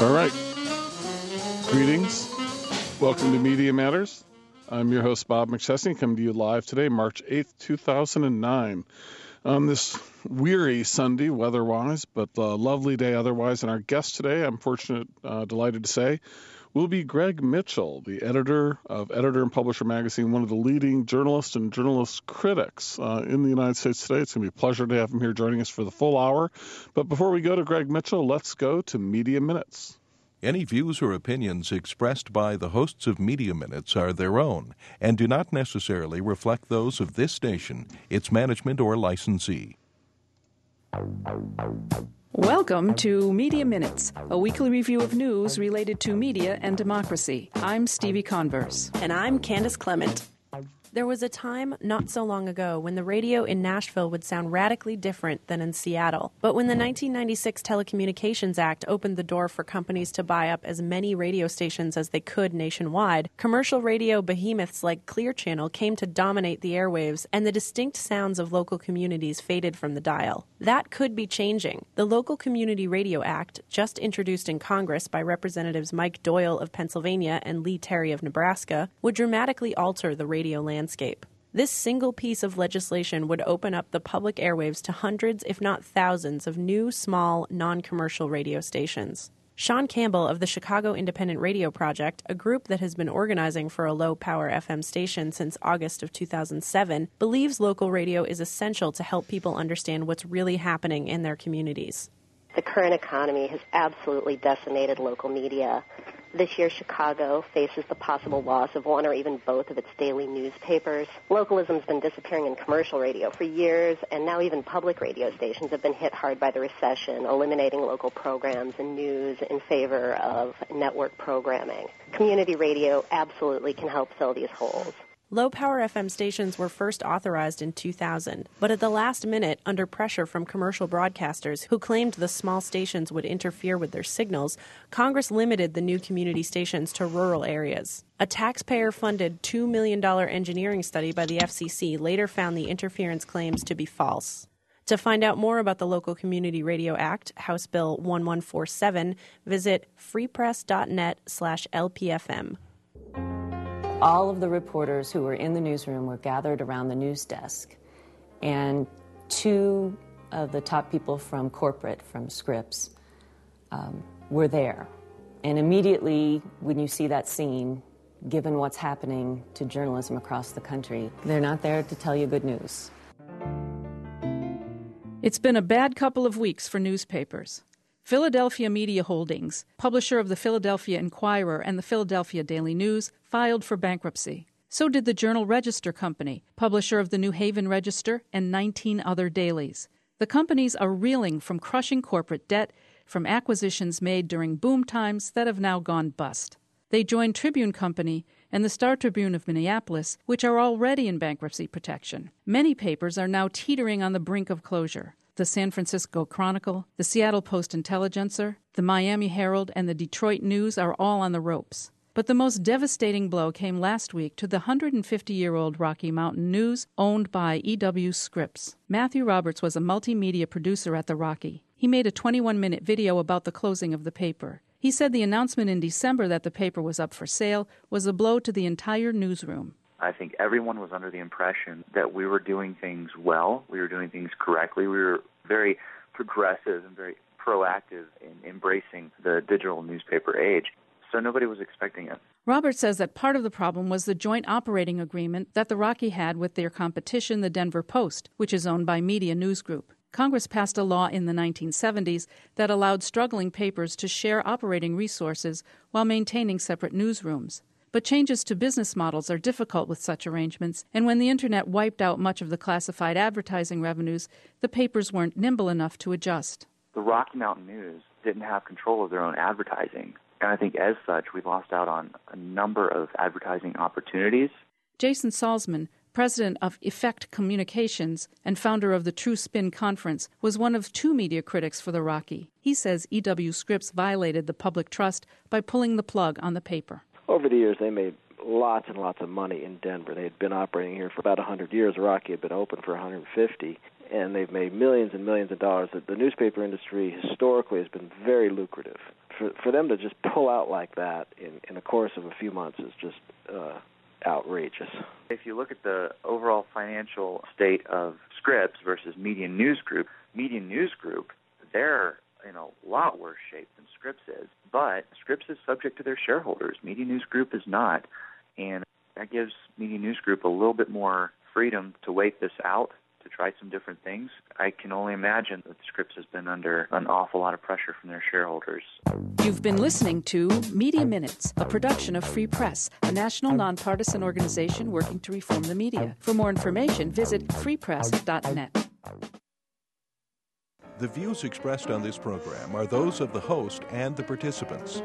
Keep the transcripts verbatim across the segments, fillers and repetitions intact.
All right. Greetings. Welcome to Media Matters. I'm your host, Bob McChesney, coming to you live today, March eighth, two thousand nine. On this weary Sunday, weather-wise, but a lovely day otherwise. And our guest today, I'm fortunate, uh, delighted to say, will be Greg Mitchell, the editor of Editor and Publisher Magazine, one of the leading journalists and journalist critics uh, in the United States today. It's going to be a pleasure to have him here joining us for the full hour. But before we go to Greg Mitchell, let's go to Media Minutes. Any views or opinions expressed by the hosts of Media Minutes are their own and do not necessarily reflect those of this station, its management, or licensee. Welcome to Media Minutes, a weekly review of news related to media and democracy. I'm Stevie Converse. And I'm Candace Clement. There was a time not so long ago when the radio in Nashville would sound radically different than in Seattle. But when the nineteen ninety-six Telecommunications Act opened the door for companies to buy up as many radio stations as they could nationwide, commercial radio behemoths like Clear Channel came to dominate the airwaves, and the distinct sounds of local communities faded from the dial. That could be changing. The Local Community Radio Act, just introduced in Congress by Representatives Mike Doyle of Pennsylvania and Lee Terry of Nebraska, would dramatically alter the radio landscape. Landscape. This single piece of legislation would open up the public airwaves to hundreds, if not thousands, of new, small, non-commercial radio stations. Sean Campbell of the Chicago Independent Radio Project, a group that has been organizing for a low-power F M station since August of two thousand seven, believes local radio is essential to help people understand what's really happening in their communities. The current economy has absolutely decimated local media. This year, Chicago faces the possible loss of one or even both of its daily newspapers. Localism's been disappearing in commercial radio for years, and now even public radio stations have been hit hard by the recession, eliminating local programs and news in favor of network programming. Community radio absolutely can help fill these holes. Low-power F M stations were first authorized in two thousand, but at the last minute, under pressure from commercial broadcasters who claimed the small stations would interfere with their signals, Congress limited the new community stations to rural areas. A taxpayer-funded two million dollars engineering study by the F C C later found the interference claims to be false. To find out more about the Local Community Radio Act, House Bill eleven forty-seven, visit freepress.net slash LPFM. All of the reporters who were in the newsroom were gathered around the news desk, and two of the top people from corporate, from Scripps, um, were there. And immediately, when you see that scene, given what's happening to journalism across the country, they're not there to tell you good news. It's been a bad couple of weeks for newspapers. Philadelphia Media Holdings, publisher of the Philadelphia Inquirer and the Philadelphia Daily News, filed for bankruptcy. So did the Journal-Register Company, publisher of the New Haven Register and nineteen other dailies. The companies are reeling from crushing corporate debt, from acquisitions made during boom times that have now gone bust. They joined Tribune Company and the Star Tribune of Minneapolis, which are already in bankruptcy protection. Many papers are now teetering on the brink of closure. The San Francisco Chronicle, the Seattle Post-Intelligencer, the Miami Herald, and the Detroit News are all on the ropes. But the most devastating blow came last week to the one hundred fifty-year-old Rocky Mountain News, owned by E W Scripps. Matthew Roberts was a multimedia producer at the Rocky. He made a twenty-one minute video about the closing of the paper. He said the announcement in December that the paper was up for sale was a blow to the entire newsroom. I think everyone was under the impression that we were doing things well, we were doing things correctly, we were very progressive and very proactive in embracing the digital newspaper age. So nobody was expecting it. Robert says that part of the problem was the joint operating agreement that the Rocky had with their competition, the Denver Post, which is owned by Media News Group. Congress passed a law in the nineteen seventies that allowed struggling papers to share operating resources while maintaining separate newsrooms. But changes to business models are difficult with such arrangements, and when the Internet wiped out much of the classified advertising revenues, the papers weren't nimble enough to adjust. The Rocky Mountain News didn't have control of their own advertising, and I think as such, we lost out on a number of advertising opportunities. Jason Salzman, president of Effect Communications and founder of the True Spin Conference, was one of two media critics for the Rocky. He says E W Scripps violated the public trust by pulling the plug on the paper. Over the years, they made lots and lots of money in Denver. They had been operating here for about one hundred years. Rocky had been open for one hundred fifty. and they've made millions and millions of dollars. The, the newspaper industry historically has been very lucrative. For, for them to just pull out like that in, in the course of a few months is just uh, outrageous. If you look at the overall financial state of Scripps versus Median News Group, Median News Group, they're in a lot worse shape than Scripps is. But Scripps is subject to their shareholders. Median News Group is not. And that gives Median News Group a little bit more freedom to wait this out, to try some different things. I can only imagine that Scripps has been under an awful lot of pressure from their shareholders. You've been listening to Media Minutes, a production of Free Press, a national nonpartisan organization working to reform the media. For more information, visit free press dot net. The views expressed on this program are those of the host and the participants.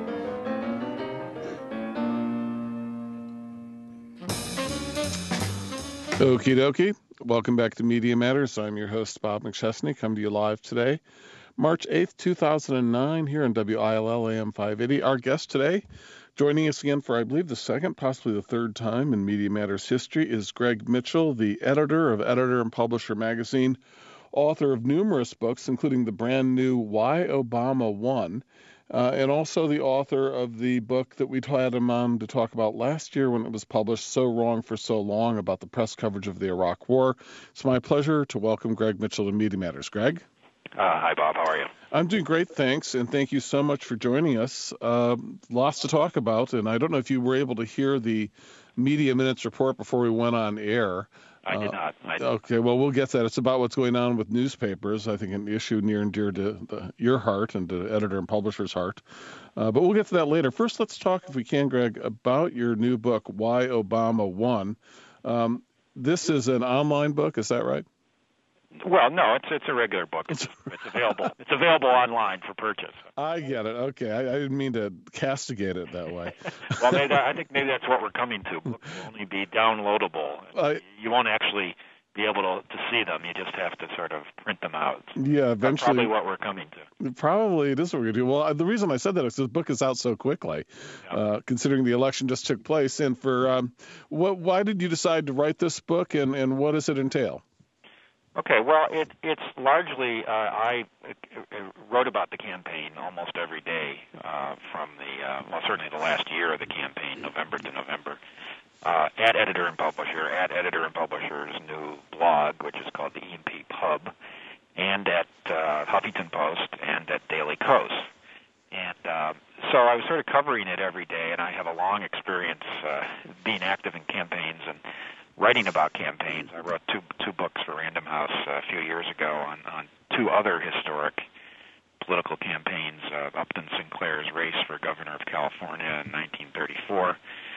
Okie dokie. Welcome back to Media Matters. I'm your host, Bob McChesney, coming to you live today, March eighth, two thousand nine, here on W I L L A M five eighty. Our guest today, joining us again for, I believe, the second, possibly the third time in Media Matters history, is Greg Mitchell, the editor of Editor and Publisher magazine, author of numerous books, including the brand new Why Obama Won, uh, and also the author of the book that we had him on to talk about last year when it was published, So Wrong for So Long, about the press coverage of the Iraq War. It's my pleasure to welcome Greg Mitchell to Media Matters. Greg? Uh, hi, Bob. How are you? I'm doing great, thanks, and thank you so much for joining us. Uh, lots to talk about, and I don't know if you were able to hear the Media Minutes report before we went on air. I did not. I did. Okay, well, we'll get to that. It's about what's going on with newspapers, I think an issue near and dear to the, your heart and to editor and publisher's heart. Uh, but we'll get to that later. First, let's talk, if we can, Greg, about your new book, Why Obama Won. Um, this is an online book, is that right? Well, no, it's it's a regular book. It's, it's available. It's available online for purchase. I get it. Okay, I, I didn't mean to castigate it that way. Well, maybe, I think maybe that's what we're coming to. Books will only be downloadable. I, you won't actually be able to, to see them. You just have to sort of print them out. Yeah, eventually. That's probably what we're coming to. Probably it is what we're going to do. Well, the reason I said that is the book is out so quickly, yeah. uh, considering the election just took place. And for um, what, why did you decide to write this book, and, and what does it entail? Okay, well, it, it's largely, uh, I wrote about the campaign almost every day uh, from the, uh, well, certainly the last year of the campaign, November to November, uh, at Editor and Publisher, at Editor and Publisher's new blog, which is called the E and P Pub, and at uh, Huffington Post and at Daily Kos. And uh, so I was sort of covering it every day, and I have a long experience uh, being active in campaigns and writing about campaigns. I wrote two two books for Random House uh, a few years ago on, on two other historic political campaigns, uh, Upton Sinclair's race for governor of California in nineteen thirty-four,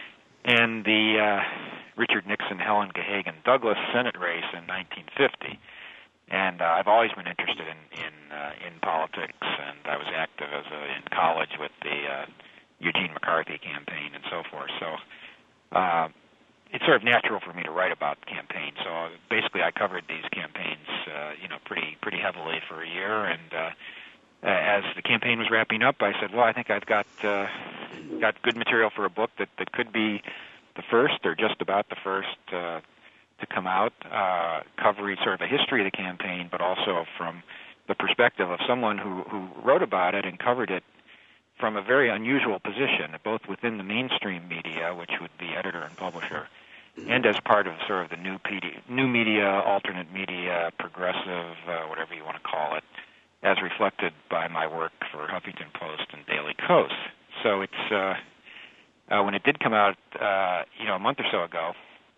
and the uh, Richard Nixon, Helen Gahagan Douglas Senate race in nineteen fifty. And uh, I've always been interested in in, uh, in politics, and I was active as a, in college with the uh, Eugene McCarthy campaign and so forth. So uh, it's sort of natural for me to write about campaigns. So uh, basically, I covered these campaigns, uh, you know, pretty pretty heavily for a year. And uh, as the campaign was wrapping up, I said, "Well, I think I've got uh, got good material for a book that, that could be the first, or just about the first, uh, to come out, uh, covering sort of a history of the campaign, but also from the perspective of someone who who wrote about it and covered it from a very unusual position, both within the mainstream media, which would be editor and publisher, and as part of sort of the new P D, new media, alternate media, progressive, uh, whatever you want to call it, as reflected by my work for Huffington Post and Daily Kos. So it's uh, uh, when it did come out, uh, you know, a month or so ago,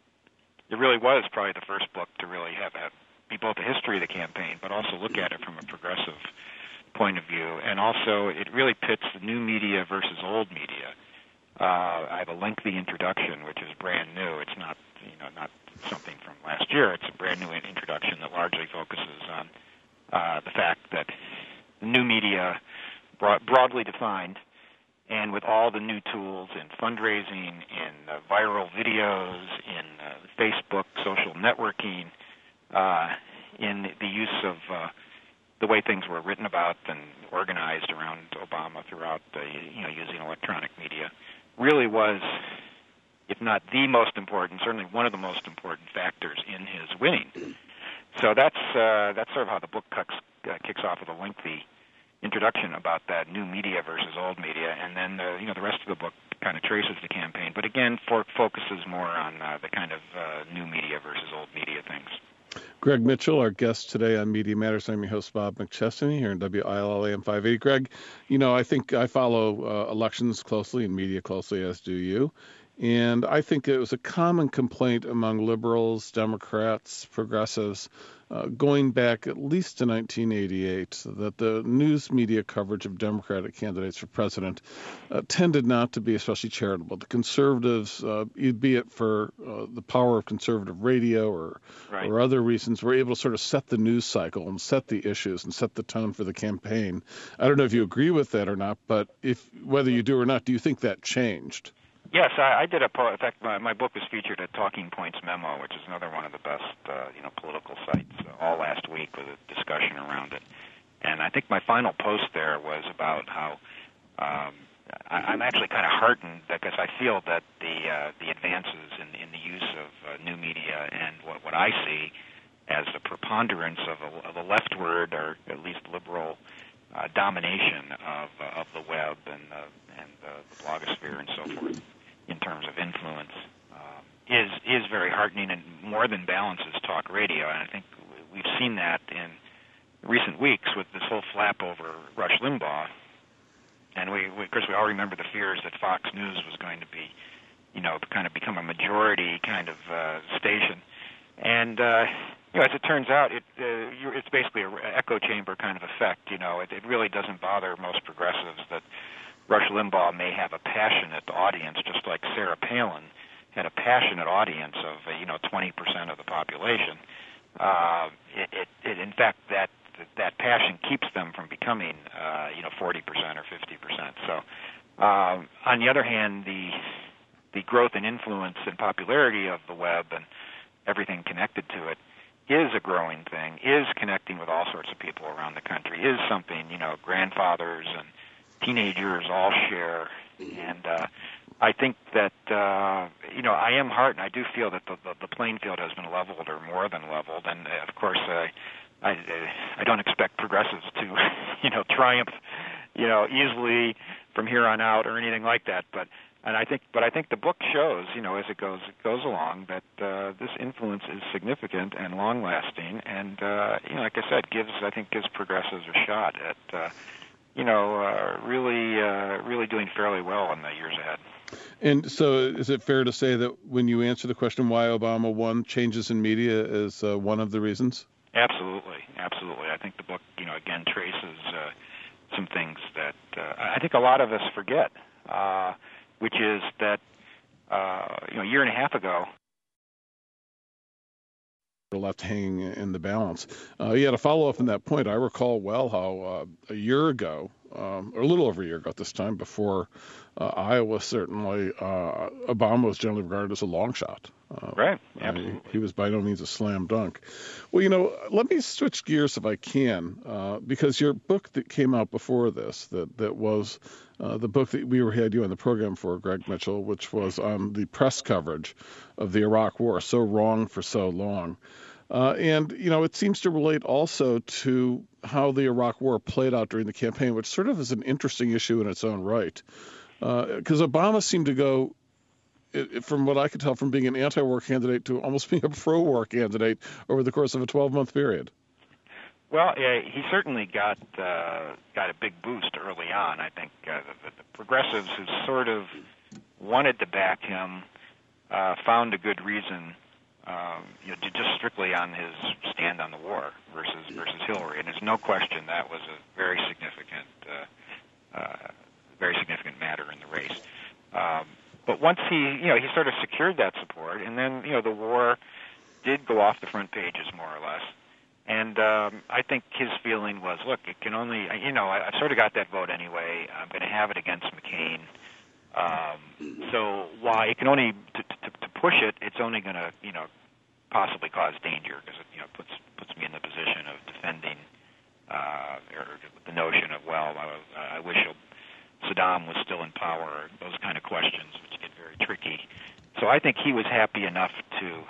it really was probably the first book to really have a, be both a history of the campaign, but also look at it from a progressive point of view, and also it really pits the new media versus old media. Uh, I have a lengthy introduction, which is brand new. It's not, you know, not something from last year. It's a brand new introduction that largely focuses on uh, the fact that the new media, broad, broadly defined, and with all the new tools in fundraising, in uh, viral videos, in uh, Facebook, social networking, uh, in the use of uh, the way things were written about and organized around Obama throughout, the, you know, using electronic media, really was, if not the most important, certainly one of the most important factors in his winning. so that's uh, that's sort of how the book kicks, uh, kicks off with a lengthy introduction about that new media versus old media, and then uh, you know the rest of the book kind of traces the campaign, but again for, focuses more on uh, the kind of uh, new media versus old media things. Greg Mitchell, our guest today on Media Matters. I'm your host, Bob McChesney, here in W I L L A M five eighty. Greg, you know, I think I follow uh, elections closely and media closely, as do you. And I think it was a common complaint among liberals, Democrats, progressives, uh, going back at least to nineteen eighty-eight, that the news media coverage of Democratic candidates for president uh, tended not to be especially charitable. The conservatives, uh, be it for uh, the power of conservative radio or right. or other reasons, were able to sort of set the news cycle and set the issues and set the tone for the campaign. I don't know if you agree with that or not, but if whether you do or not, do you think that changed? Yes, I, I did a po- in fact, my, my book was featured at Talking Points Memo, which is another one of the best, uh, you know, political sites, uh, all last week with a discussion around it. And I think my final post there was about how um, I, I'm actually kind of heartened because I feel that the uh, the advances in, in the use of uh, new media and what, what I see as the preponderance of a, of a leftward or at least liberal uh, domination of uh, of the web and uh, and uh, the blogosphere and so forth, in terms of influence, uh, is is very heartening and more than balances talk radio. And I think we've seen that in recent weeks with this whole flap over Rush Limbaugh. And we, we of course, we all remember the fears that Fox News was going to be, you know, kind of become a majority kind of uh, station. And uh, you know, as it turns out, it uh, it's basically an echo chamber kind of effect. You know, it, it really doesn't bother most progressives that Rush Limbaugh may have a passionate audience, just like Sarah Palin had a passionate audience of, uh, you know, twenty percent of the population. Uh, it, it, it, in fact, that that passion keeps them from becoming, uh, you know, forty percent or fifty percent. So, um, on the other hand, the the growth and influence and popularity of the web and everything connected to it is a growing thing, is connecting with all sorts of people around the country, is something, you know, grandfathers and teenagers all share. And uh, I think that, uh, you know, I am heartened. I do feel that the, the, the playing field has been leveled or more than leveled. And, uh, of course, uh, I, I don't expect progressives to, you know, triumph, you know, easily from here on out or anything like that. But and I think, but I think the book shows, you know, as it goes it goes along, that uh, this influence is significant and long-lasting, and uh, you know, like I said, gives I think gives progressives a shot at, uh, you know, uh, really uh, really doing fairly well in the years ahead. And so, is it fair to say that when you answer the question why Obama won, changes in media is uh, one of the reasons? Absolutely, absolutely. I think the book, you know, again traces uh, some things that uh, I think a lot of us forget, uh, which is that uh, you know, a year and a half ago, left hanging in the balance. Uh, yeah, to follow up on that point, I recall well how uh, a year ago, um, or a little over a year ago at this time, before uh, Iowa, certainly uh, Obama was generally regarded as a long shot. Uh, right, absolutely. He, he was by no means a slam dunk. Well, you know, let me switch gears if I can, uh, because your book that came out before this, that that was uh, the book that we were had you on the program for, Greg Mitchell, which was on the press coverage of the Iraq War, so wrong for so long. Uh, and, you know, it seems to relate also to how the Iraq War played out during the campaign, which sort of is an interesting issue in its own right. Because uh, Obama seemed to go, it, from what I could tell, from being an anti-war candidate to almost being a pro-war candidate over the course of a twelve-month period. Well, yeah, he certainly got uh, got a big boost early on. I think uh, the, the progressives who sort of wanted to back him uh, found a good reason Um, you know, just strictly on his stand on the war versus versus Hillary, and there's no question that was a very significant, uh, uh, very significant matter in the race. Um, but once he, you know, he sort of secured that support, and then you know the war did go off the front pages more or less. And um, I think his feeling was, look, it can only, you know, I, I've sort of got that vote anyway. I'm going to have it against McCain. Um, so while it can only to, to, to push it, it's only going to, you know, possibly cause danger because it, you know, puts puts me in the position of defending uh, or the notion of, well, I, I wish Saddam was still in power. Those kind of questions, which get very tricky. So I think he was happy enough to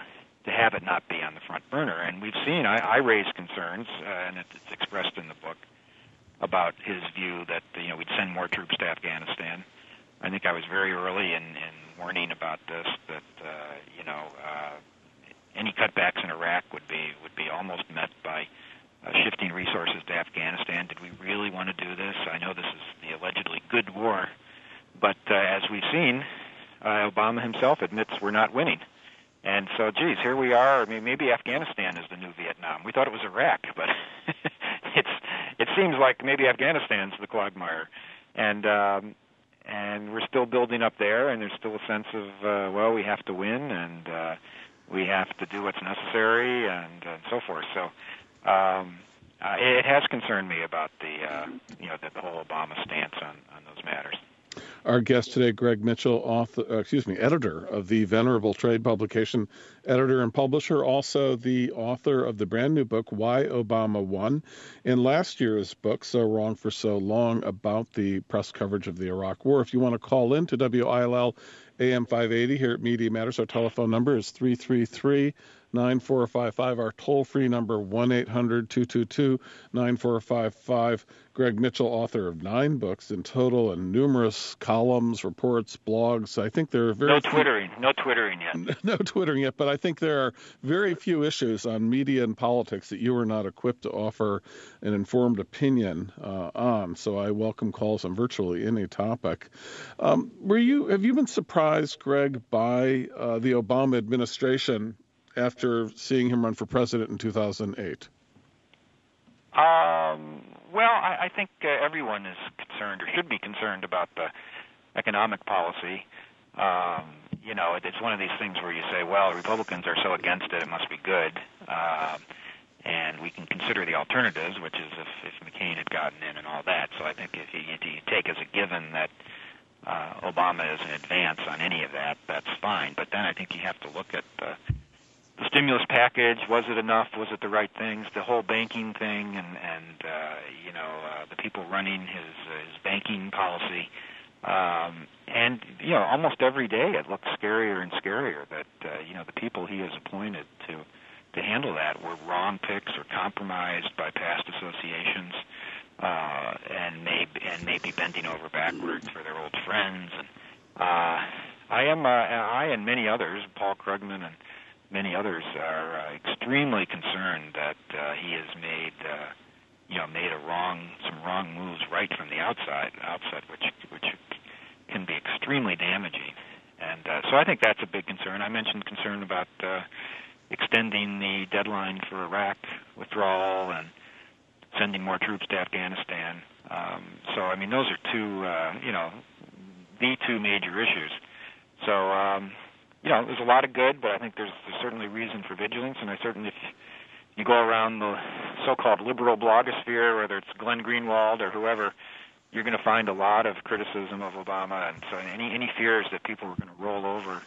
to have it not be on the front burner. And we've seen, I, I raised concerns, uh, and it's expressed in the book, about his view that, you know, we'd send more troops to Afghanistan. I think I was very early in, in warning about this, that, uh, you know, uh, any cutbacks in Iraq would be would be almost met by uh, shifting resources to Afghanistan. Did we really want to do this? I know this is the allegedly good war, but uh, as we've seen, uh, Obama himself admits we're not winning. And so, geez, here we are. I mean, maybe Afghanistan is the new Vietnam. We thought it was Iraq, but it's it seems like maybe Afghanistan's the quagmire. And um, and we're still building up there, and there's still a sense of, uh, well, we have to win, and uh, we have to do what's necessary, and, and so forth. So um, uh, it has concerned me about the, uh, you know, the, the whole Obama stance on, on those matters. Our guest today, Greg Mitchell, author, uh, excuse me, editor of the Venerable Trade publication, editor and publisher, also the author of the brand new book, Why Obama Won, and last year's book, So Wrong for So Long, about the press coverage of the Iraq War. If you want to call in to W I L L A M five eighty here at Media Matters, our telephone number is three three three, nine four five five. Our toll-free number, one eight hundred, two two two, nine four five five. Greg Mitchell, author of nine books in total and numerous columns, reports, blogs. I think there are very no few... twittering, no twittering yet. No twittering yet, but I think there are very few issues on media and politics that you are not equipped to offer an informed opinion uh, on. So I welcome calls on virtually any topic. Um, were you? Have you been surprised, Greg, by uh, the Obama administration after seeing him run for president in two thousand eight? Um, well, I, I think uh, everyone is concerned or should be concerned about the economic policy. Um, you know, it, it's one of these things where you say, well, Republicans are so against it, it must be good. Um, and we can consider the alternatives, which is if, if McCain had gotten in and all that. So I think if you, if you take as a given that uh, Obama is in advance on any of that, that's fine. But then I think you have to look at the The stimulus package, was it enough? Was it the right things? The whole banking thing and, and uh, you know, uh, the people running his, uh, his banking policy. Um, and, you know, almost every day it looks scarier and scarier that, uh, you know, the people he has appointed to, to handle that were wrong picks or compromised by past associations uh, and, may, and maybe bending over backwards for their old friends. And uh, I am, uh, I and many others, Paul Krugman and many others, are uh, extremely concerned that uh, he has made, uh, you know, made a wrong, some wrong moves right from the outside, outside, which which can be extremely damaging. And uh, so I think that's a big concern. I mentioned concern about uh, extending the deadline for Iraq withdrawal and sending more troops to Afghanistan. Um, so I mean, those are two, uh, you know, the two major issues. So. Um, You know, there's a lot of good, but I think there's, there's certainly reason for vigilance, and I certainly, if you go around the so-called liberal blogosphere, whether it's Glenn Greenwald or whoever, you're going to find a lot of criticism of Obama, and so any any fears that people were going to roll over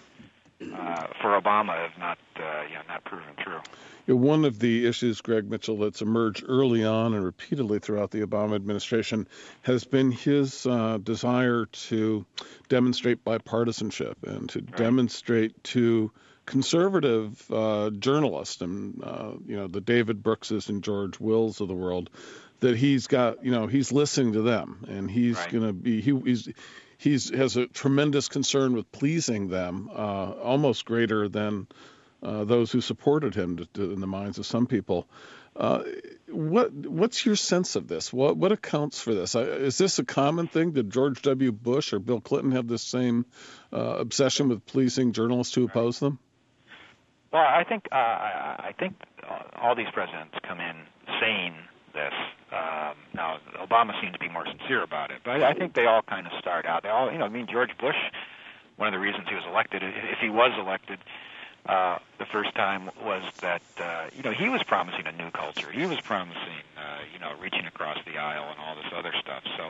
uh, for Obama have not, uh, you know, not proven true. You know, one of the issues, Greg Mitchell, that's emerged early on and repeatedly throughout the Obama administration has been his uh, desire to demonstrate bipartisanship and to right. demonstrate to conservative uh, journalists and, uh, you know, the David Brookses and George Wills of the world, that he's got, you know, he's listening to them and he's right. going to be, he, he's, he's has a tremendous concern with pleasing them, uh, almost greater than Uh, those who supported him to, to, in the minds of some people. Uh, what what's your sense of this? What what accounts for this? Uh, is this a common thing? Did George W. Bush or Bill Clinton have the same uh, obsession with pleasing journalists who oppose them? Well, I think uh, I think all these presidents come in saying this. Um, now, Obama seemed to be more sincere about it, but I, I think they all kind of start out. They all, you know, I mean, George Bush. One of the reasons he was elected, if he was elected. Uh, the first time was that, uh, you know, he was promising a new culture. He was promising, uh, you know, reaching across the aisle and all this other stuff. So,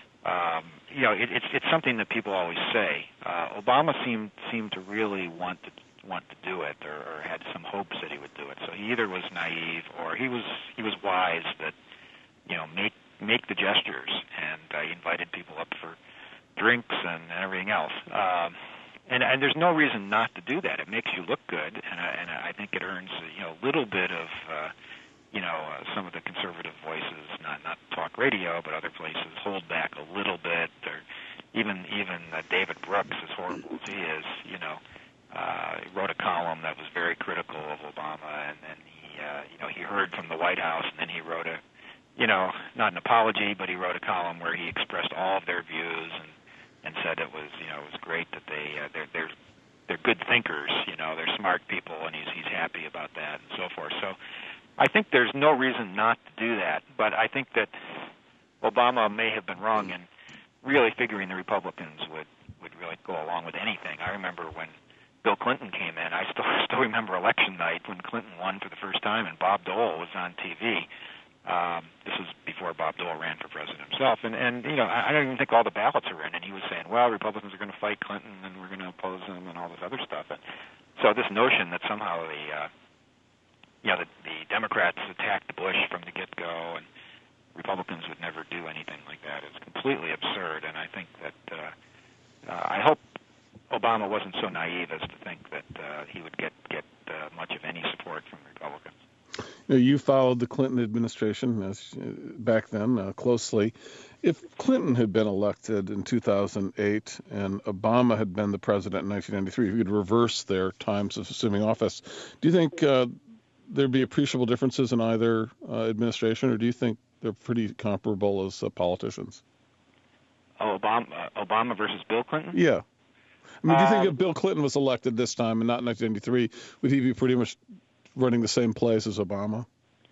um, you know, it, it's it's something that people always say. Uh, Obama seemed seemed to really want to want to do it, or, or had some hopes that he would do it. So he either was naive or he was he was wise that, you know, make make the gestures, and uh, he invited people up for drinks and everything else. Um, and and there's no reason not to do that. It makes you look good, and I, and I think it earns you know a little bit of uh, you know uh, some of the conservative voices, not not talk radio, but other places hold back a little bit, or even even uh, David Brooks, as horrible as he is, you know, uh, wrote a column that was very critical of Obama, and then he uh, you know he heard from the White House, and then he wrote a you know not an apology, but he wrote a column where he expressed all of their views and. and said it was, you know, it was great that they uh, they're they're they're good thinkers, you know, they're smart people, and he's he's happy about that and so forth. So, I think there's no reason not to do that, but I think that Obama may have been wrong in really figuring the Republicans would would really go along with anything. I remember when Bill Clinton came in. I still still remember election night when Clinton won for the first time, and Bob Dole was on T V. Um, this was before Bob Dole ran for president himself, and, and you know, I, I don't even think all the ballots are in, and he was saying, well, Republicans are going to fight Clinton, and we're going to oppose him, and all this other stuff. And so this notion that somehow the, uh, you know, the, the Democrats attacked Bush from the get-go, and Republicans would never do anything like that is completely absurd, and I think that, uh, uh, I hope Obama wasn't so naive as to think that uh, he would get, get uh, much of any support from Republicans. You know, you followed the Clinton administration as, uh, back then uh, closely. If Clinton had been elected in two thousand eight and Obama had been the president in nineteen ninety-three, if you could reverse their times of assuming office, do you think uh, there'd be appreciable differences in either uh, administration, or do you think they're pretty comparable as uh, politicians? Oh, Obama, uh, Obama versus Bill Clinton? Yeah. I mean, do you think um, if Bill Clinton was elected this time and not in nineteen ninety-three, would he be pretty much running the same place as Obama?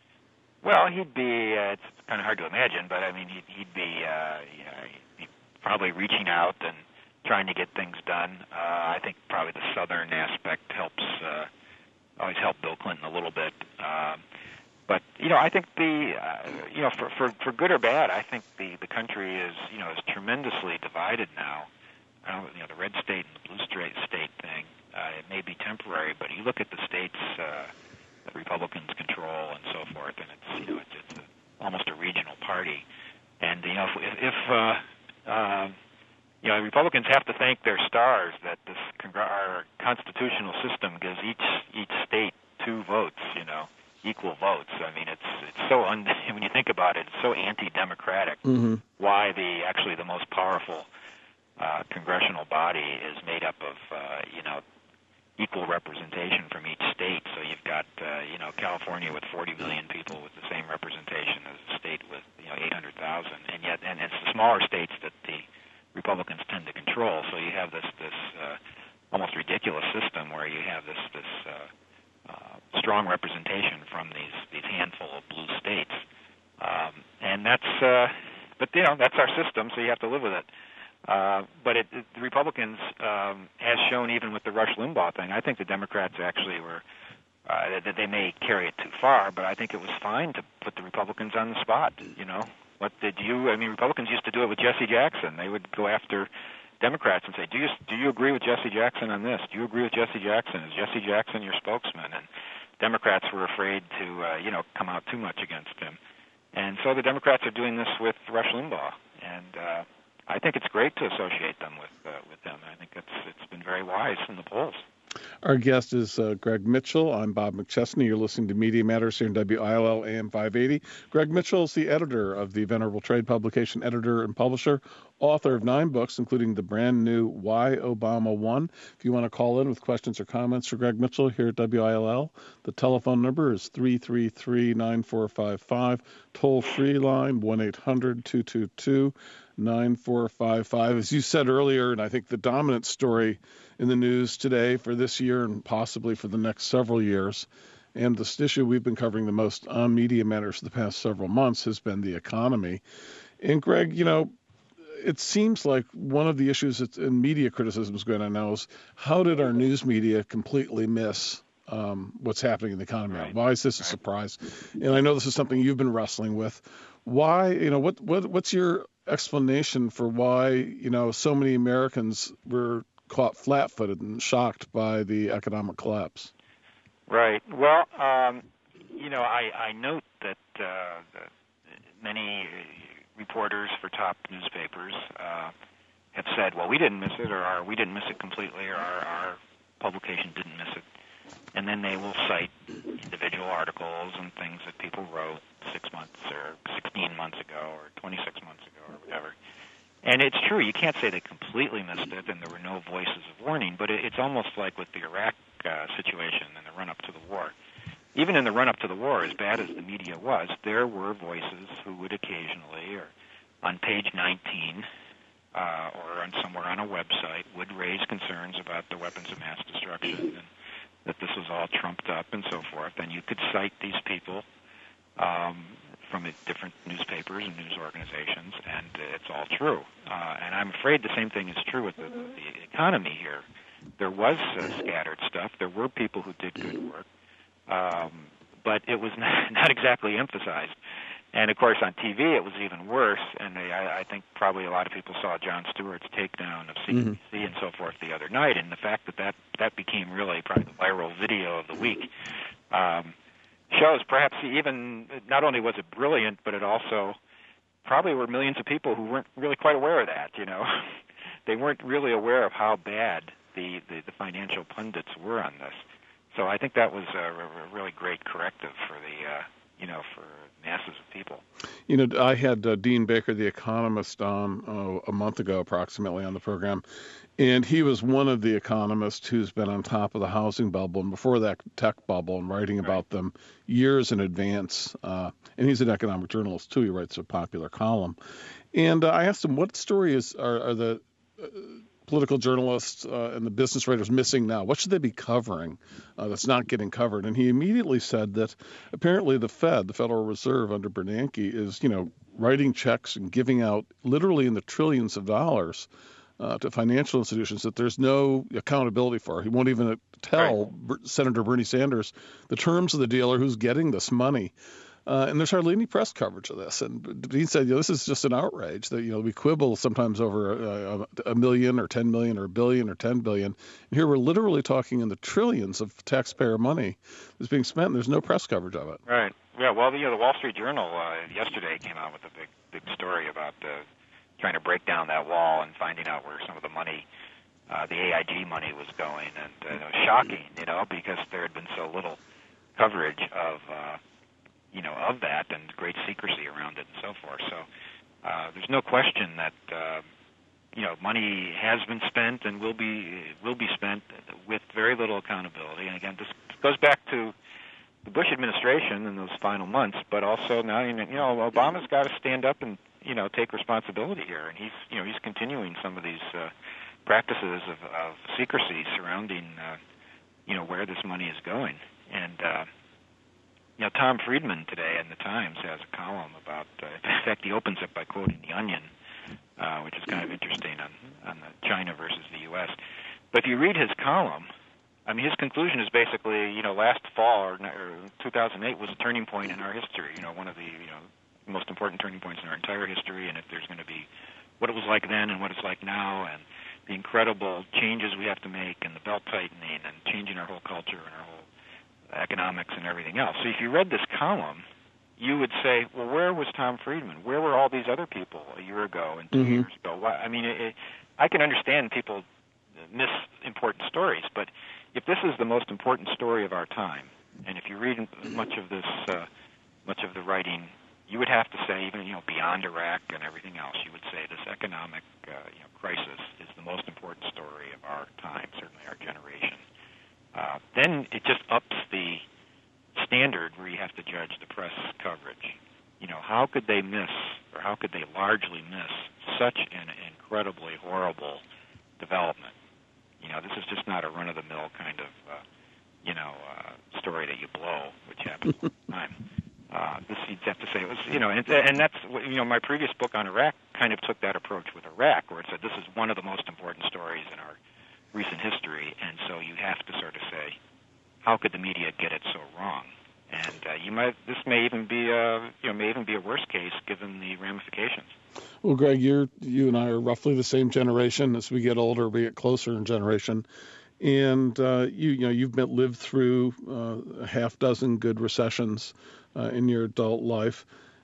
Well, he'd be, uh, it's kind of hard to imagine, but I mean, he'd, he'd be uh, you know, he'd be probably reaching out and trying to get things done. Uh, I think probably the southern aspect helps, uh, always helped Bill Clinton a little bit. Um, but, you know, I think the, uh, you know, for, for, for good or bad, I think the, the country is, you know, is tremendously divided now. I don't, you know, the red state and the blue state state thing, uh, it may be temporary, but you look at the states, uh, that Republicans control and so forth, and it's you know it's, it's a, almost a regional party. And you know if, if uh, uh, you know Republicans have to thank their stars that this congr- our constitutional system gives each each state two votes, you know, equal votes. I mean it's it's so un- when you think about it, it's so anti-democratic. Mm-hmm. Why the actually the most powerful uh, congressional body is made up of uh, you know. equal representation from each state. So you've got, uh, you know, California with forty million people with the same representation as a state with, you know, eight hundred thousand. And yet, and it's the smaller states that the Republicans tend to control. So you have this, this uh, almost ridiculous system where you have this, this uh, uh, strong representation from these, these handful of blue states. Um, and that's, uh, but, you know, that's our system, so you have to live with it. Uh, but it, it, the Republicans, um, as shown even with the Rush Limbaugh thing, I think the Democrats actually were, uh, that they may carry it too far, but I think it was fine to put the Republicans on the spot, you know. What did you, I mean, Republicans used to do it with Jesse Jackson. They would go after Democrats and say, do you, do you agree with Jesse Jackson on this? Do you agree with Jesse Jackson? Is Jesse Jackson your spokesman? And Democrats were afraid to, uh, you know, come out too much against him. And so the Democrats are doing this with Rush Limbaugh. And, uh, I think it's great to associate them with uh, with them. I think it's it's been very wise in the polls. Our guest is uh, Greg Mitchell. I'm Bob McChesney. You're listening to Media Matters here in W I L L A M five eighty. Greg Mitchell is the editor of the Venerable Trade publication, editor and publisher, author of nine books, including the brand new Why Obama Won. If you want to call in with questions or comments for Greg Mitchell here at W I L L, the telephone number is three three three, nine four five five, toll-free line one eight hundred, two two two, nine four five five. As you said earlier, and I think the dominant story in the news today for this year and possibly for the next several years, and this issue we've been covering the most on Media Matters for the past several months, has been the economy. And Greg, you know, it seems like one of the issues that's in media criticism is going on now is how did our news media completely miss um, what's happening in the economy? Right. Why is this a surprise? And I know this is something you've been wrestling with. Why, you know, what, what what's your explanation for why, you know, so many Americans were caught flat-footed and shocked by the economic collapse? Right. Well, um, you know, I, I note that uh, the, many reporters for top newspapers uh, have said, well, we didn't miss it, or our, we didn't miss it completely, or our, our publication didn't miss it. And then they will cite individual articles and things that people wrote six months or sixteen months ago or twenty-six months ago or whatever. And it's true, you can't say they completely missed it and there were no voices of warning, but it's almost like with the Iraq uh, situation and the run-up to the war. Even in the run-up to the war, as bad as the media was, there were voices who would occasionally, or on page nineteen, uh, or on somewhere on a website, would raise concerns about the weapons of mass destruction and that this was all trumped up and so forth. And you could cite these people um, from different newspapers and news organizations, and it's all true. Uh, and I'm afraid the same thing is true with the, the economy here. There was uh, scattered stuff. There were people who did good work, um, but it was not, not exactly emphasized. And, of course, on T V it was even worse, and they, I, I think probably a lot of people saw Jon Stewart's takedown of C N B C mm-hmm. and so forth the other night, and the fact that that, that became really probably the viral video of the week um, shows perhaps even not only was it brilliant, but it also probably were millions of people who weren't really quite aware of that, you know. They weren't really aware of how bad the, the, the financial pundits were on this. So I think that was a, a really great corrective for the, uh, you know, for masses of people. You know, I had uh, Dean Baker, the economist, on uh, a month ago approximately on the program, and he was one of the economists who's been on top of the housing bubble and before that tech bubble and writing right. about them years in advance. Uh, and he's an economic journalist, too. He writes a popular column. And uh, I asked him, what story is are, are the uh, political journalists uh, and the business writers missing now? What should they be covering uh, that's not getting covered? And he immediately said that apparently the Fed, the Federal Reserve under Bernanke, is, you know, writing checks and giving out literally in the trillions of dollars uh, to financial institutions that there's no accountability for. He won't even tell right. Senator Bernie Sanders the terms of the deal or who's getting this money. Uh, and there's hardly any press coverage of this. And Dean said, you know, this is just an outrage that, you know, we quibble sometimes over a, a million or ten million or a billion or ten billion. And here we're literally talking in the trillions of taxpayer money that's being spent, and there's no press coverage of it. Right. Yeah, well, you know, the Wall Street Journal uh, yesterday came out with a big, big story about uh, trying to break down that wall and finding out where some of the money, uh, the A I G money was going. And uh, it was shocking, you know, because there had been so little coverage of uh, you know, of that and great secrecy around it and so forth. So uh, there's no question that, uh, you know, money has been spent and will be will be spent with very little accountability. And again, this goes back to the Bush administration in those final months, but also now, you know, Obama's got to stand up and, you know, take responsibility here. And he's, you know, he's continuing some of these uh, practices of, of secrecy surrounding, uh, you know, where this money is going. And, uh, You know, Tom Friedman today in the Times has a column about, uh, in fact, he opens it by quoting The Onion, uh, which is kind of interesting on, on the China versus the U S. But if you read his column, I mean, his conclusion is basically, you know, last fall or, or two thousand eight was a turning point in our history, you know, one of the, you know, most important turning points in our entire history, and if there's going to be what it was like then and what it's like now and the incredible changes we have to make and the belt tightening and changing our whole culture and our whole economics and everything else. So if you read this column, you would say, well, where was Tom Friedman? Where were all these other people a year ago and two mm-hmm. years ago? I mean, it, it, I can understand people miss important stories, but if this is the most important story of our time, and if you read much of this, uh, much of the writing, you would have to say, even, you know, beyond Iraq and everything else, you would say this economic uh, you know, crisis is the most important story of our time, certainly our generation. Uh, then it just ups the standard where you have to judge the press coverage. You know, how could they miss, or how could they largely miss, such an incredibly horrible development? You know, this is just not a run-of-the-mill kind of, uh, you know, uh, story that you blow, which happens all the time. Uh, this you'd have to say it was, you know, and, and that's, you know, my previous book on Iraq kind of took that approach with Iraq, where it said this is one of the most important stories in our recent history, and so you have to sort of say, how could the media get it so wrong? And uh, you might, this may even be a, you know, may even be a worse case given the ramifications. Well, Greg, you're you and I are roughly the same generation. As we get older, we get closer in generation, and uh, you, you know, you've been, lived through uh, a half dozen good recessions uh, in your adult life.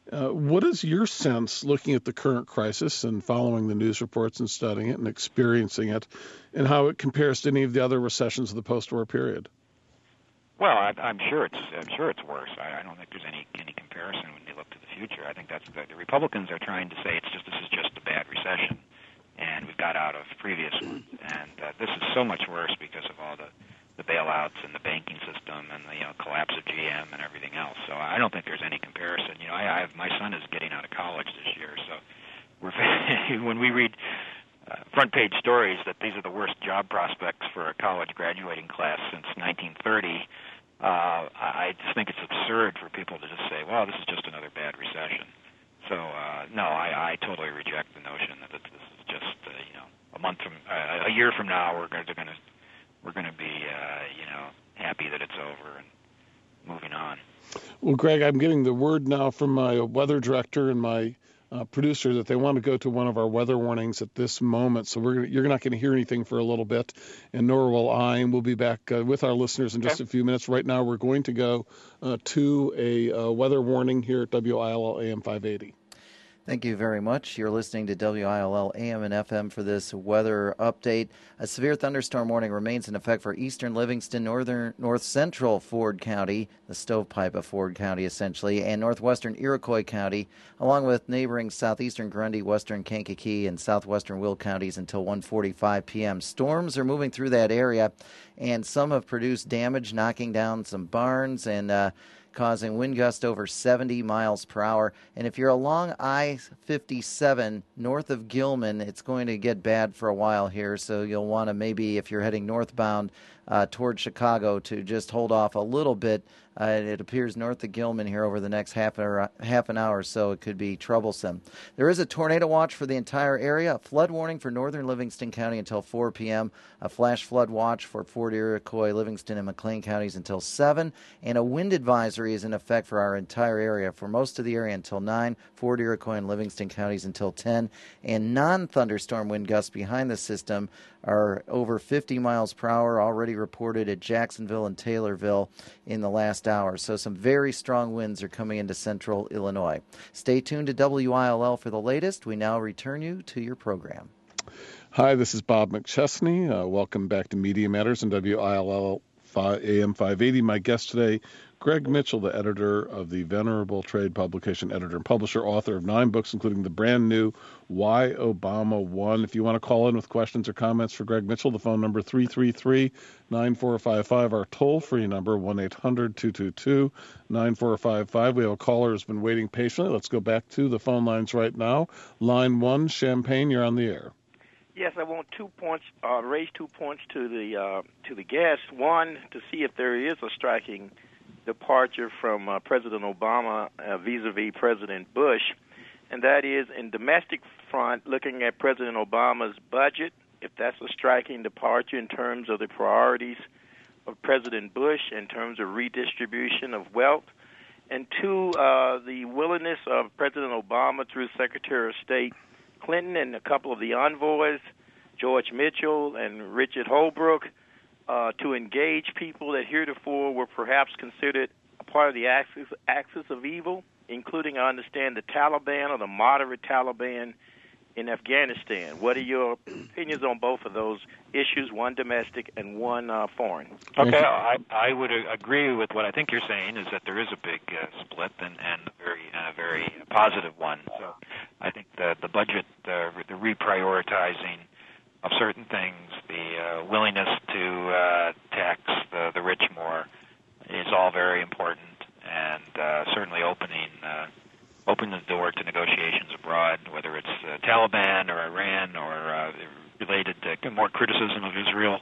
Uh, what is your sense, looking at the current crisis and following the news reports and studying it and experiencing it, and how it compares to any of the other recessions of the post-war period? Well, I, I'm sure it's I'm sure it's worse. I, I don't think there's any any comparison when you look to the future. I think that's the, the Republicans are trying to say it's just this is just a bad recession, and we've got out of previous ones, and uh, this is so much worse because of all the the bailouts and the banking system and the you know, collapse of G M and everything else. So I don't think there's any comparison. You know, I, I have, my son is getting out of college this year, so we're when we read uh, front page stories that these are the worst job prospects for a college graduating class since nineteen thirty. Uh, I just think it's absurd for people to just say, well, this is just another bad recession. So, uh, no, I, I totally reject the notion that this is just, uh, you know, a month from, uh, a year from now, we're going to, going to we're going to be, uh, you know, happy that it's over and moving on. Well, Greg, I'm getting the word now from my weather director and my uh, producer that they want to go to one of our weather warnings at this moment. So we're gonna, you're not going to hear anything for a little bit, and nor will I. And we'll be back uh, with our listeners in just okay. a few minutes. Right now, we're going to go uh, to a uh, weather warning here at W I L L A M five eighty. Thank you very much. You're listening to W I L L A M and F M for this weather update. A severe thunderstorm warning remains in effect for eastern Livingston, northern north central Ford County, the stovepipe of Ford County essentially, and northwestern Iroquois County, along with neighboring southeastern Grundy, western Kankakee, and southwestern Will counties until one forty-five p.m. Storms are moving through that area, and some have produced damage, knocking down some barns and uh, causing wind gusts over seventy miles per hour. And if you're along I fifty-seven north of Gilman, it's going to get bad for a while here. So you'll want to maybe, if you're heading northbound uh, toward Chicago, to just hold off a little bit. Uh, it appears north of Gilman here over the next half, hour, half an hour or so, it could be troublesome. There is a tornado watch for the entire area, a flood warning for northern Livingston County until four p.m., a flash flood watch for Fort Iroquois, Livingston, and McLean counties until seven, and a wind advisory is in effect for our entire area, for most of the area until nine, Fort Iroquois and Livingston counties until ten, and non-thunderstorm wind gusts behind the system are over fifty miles per hour, already reported at Jacksonville and Taylorville in the last hour. So some very strong winds are coming into central Illinois. Stay tuned to W I L L for the latest. We now return you to your program. Hi, this is Bob McChesney. Uh, welcome back to Media Matters on W I L L A M five eighty. My guest today, Greg Mitchell, the editor of the Venerable Trade Publication, editor and publisher, author of nine books, including the brand new Why Obama Won. If you want to call in with questions or comments for Greg Mitchell, the phone number three three three, nine four five five, our toll-free number one eight hundred, two two two, nine four five five. We have a caller who's been waiting patiently. Let's go back to the phone lines right now. Line one, Champaign, you're on the air. Yes, I want two points, uh, raise two points to the uh, to the guest. One, to see if there is a striking departure from uh, President Obama uh, vis-a-vis President Bush, and that is in domestic front, looking at President Obama's budget, if that's a striking departure in terms of the priorities of President Bush in terms of redistribution of wealth, and two, uh, the willingness of President Obama through Secretary of State Clinton and a couple of the envoys, George Mitchell and Richard Holbrooke, uh, to engage people that heretofore were perhaps considered a part of the axis, axis of evil, including, I understand, the Taliban or the moderate Taliban in Afghanistan. What are your opinions on both of those issues, one domestic and one uh, foreign? Okay, I, I would agree with what I think you're saying, is that there is a big uh, split and, and a very, uh, very positive one. So I think the, the budget, the, the reprioritizing of certain things, the uh, willingness to uh, tax the, the rich more is all very important, and uh, certainly opening uh, open the door to negotiations abroad, whether it's uh, Taliban or Iran or uh, related to more criticism of Israel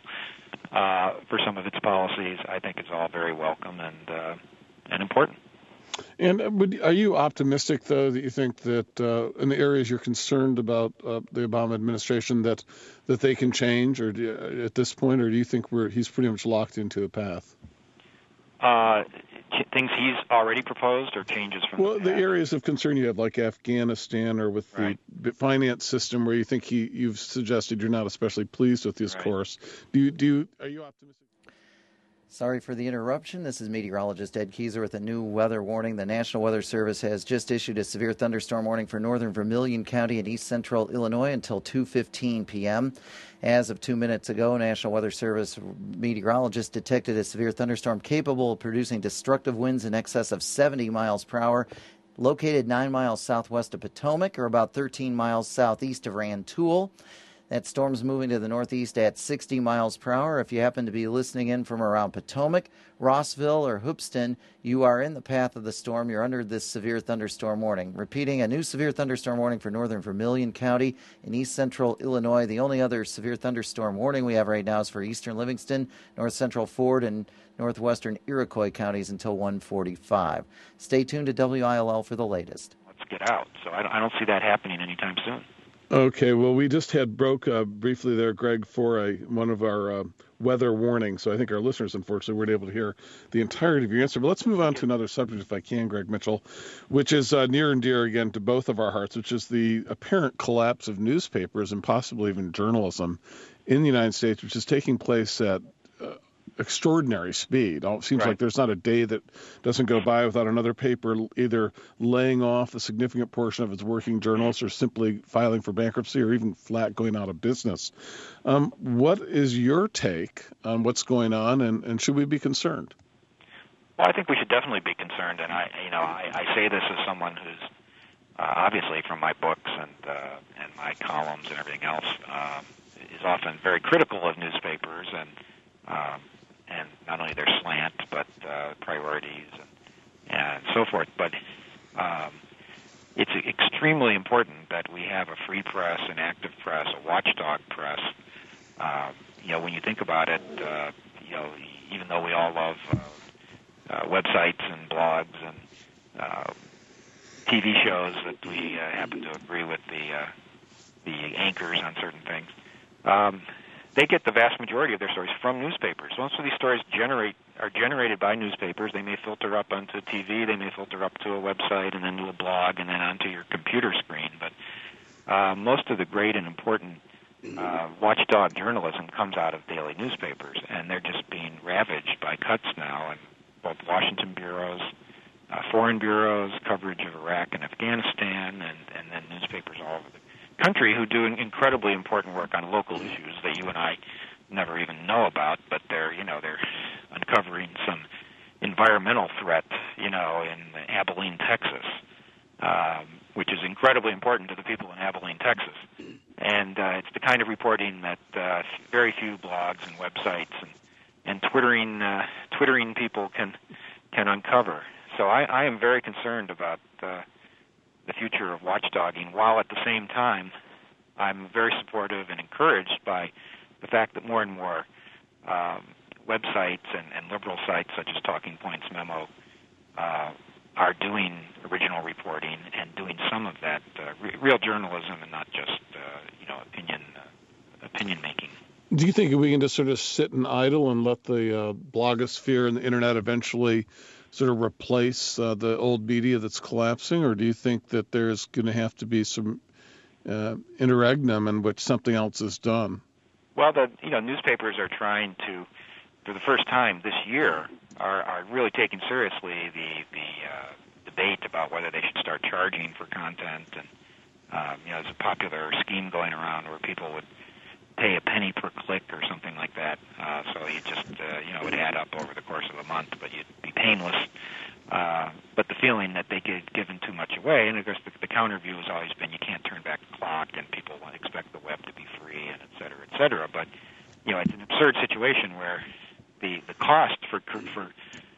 uh, for some of its policies. I think it's all very welcome and uh, and important. And would, are you optimistic, though, that you think that uh, in the areas you're concerned about uh, the Obama administration, that that they can change, or do you, at this point, or do you think we're he's pretty much locked into a path? Uh, things he's already proposed, or changes from well, the, the areas of concern you have, like Afghanistan, or with right. the finance system, where you think he you've suggested you're not especially pleased with his right. course. Do you do you, are you optimistic? Sorry for the interruption. This is meteorologist Ed Keyser with a new weather warning. The National Weather Service has just issued a severe thunderstorm warning for northern Vermilion County and east central Illinois until two fifteen p.m. As of two minutes ago, National Weather Service meteorologists detected a severe thunderstorm capable of producing destructive winds in excess of seventy miles per hour, located nine miles southwest of Potomac, or about thirteen miles southeast of Rantoul. That storm's moving to the northeast at sixty miles per hour. If you happen to be listening in from around Potomac, Rossville, or Hoopeston, you are in the path of the storm. You're under this severe thunderstorm warning. Repeating, a new severe thunderstorm warning for northern Vermilion County in east central Illinois. The only other severe thunderstorm warning we have right now is for eastern Livingston, north central Ford, and northwestern Iroquois counties until one forty-five. Stay tuned to W I L L for the latest. Let's get out. So I don't see that happening anytime soon. Okay, well, we just had broke uh, briefly there, Greg, for a one of our uh, weather warnings. So I think our listeners, unfortunately, weren't able to hear the entirety of your answer. But let's move on to another subject, if I can, Greg Mitchell, which is uh, near and dear, again, to both of our hearts, which is the apparent collapse of newspapers and possibly even journalism in the United States, which is taking place at uh, extraordinary speed. It seems right. like there's not a day that doesn't go by without another paper either laying off a significant portion of its working journalists or simply filing for bankruptcy or even flat going out of business. Um, what is your take on what's going on, and, and should we be concerned? Well, I think we should definitely be concerned, and I, you know, I, I say this as someone who's uh, obviously from my books and uh, and my columns and everything else um, is often very critical of newspapers and. Um, and not only their slant, but uh, priorities and, and so forth. But um, it's extremely important that we have a free press, an active press, a watchdog press. Uh, you know, when you think about it, uh, you know, even though we all love uh, uh, websites and blogs and uh, T V shows that we uh, happen to agree with the uh, the anchors on certain things. Um, They get the vast majority of their stories from newspapers. Most of these stories generate are generated by newspapers. They may filter up onto T V, they may filter up to a website, and then to a blog, and then onto your computer screen. But uh, most of the great and important uh, watchdog journalism comes out of daily newspapers, and they're just being ravaged by cuts now. And both Washington bureaus, uh, foreign bureaus, coverage of Iraq and Afghanistan, and, and then newspapers all over the country who do incredibly important work on local issues that you and I never even know about, but they're, you know, they're uncovering some environmental threat, you know, in Abilene, Texas, um, which is incredibly important to the people in Abilene, Texas. And uh, it's the kind of reporting that uh, very few blogs and websites and, and twittering uh, twittering people can can uncover. So I, I am very concerned about uh, the future of watchdogging, while at the same time I'm very supportive and encouraged by the fact that more and more um, websites and, and liberal sites such as Talking Points Memo uh, are doing original reporting and doing some of that uh, re- real journalism and not just uh, you know opinion uh, opinion making. Do you think we can just sort of sit and idle and let the uh, blogosphere and the internet eventually sort of replace uh, the old media that's collapsing, or do you think that there's going to have to be some uh, interregnum in which something else is done? Well, the you know newspapers are trying to, for the first time this year, are, are really taking seriously the the uh, debate about whether they should start charging for content, and um, you know there's a popular scheme going around where people would pay a penny per click or something like that. Uh, so you just, uh, you know, it would add up over the course of a month, but you'd be painless. Uh, but the feeling that they get given too much away, and of course the, the counter view has always been you can't turn back the clock, and people expect the web to be free, and et cetera, et cetera. But, you know, it's an absurd situation where the, the cost for for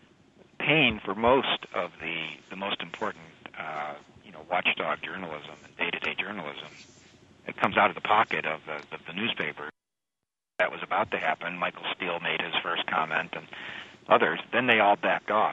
paying for most of the, the most important, uh, you know, watchdog journalism and day-to-day journalism, it comes out of the pocket of the, of the newspaper. That was about to happen. Michael Steele made his first comment, and others. Then they all backed off